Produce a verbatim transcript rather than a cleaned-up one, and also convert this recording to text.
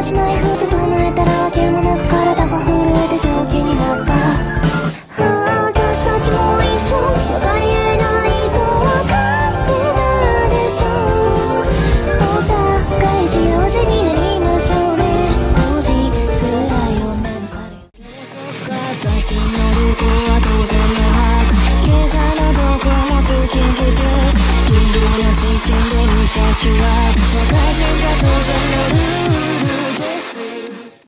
しない風と唱えたらわけもなく体が震えて正気になった。ああ私たちも一緒分かりえないと分かってたでしょう。お互い幸せになりましょうね。文字すら読めなされ最新の流行は当然の把握。計算の道具を持つ緊急チェック。人道や推進で無茶しわく。社会人じゃ当然のルールで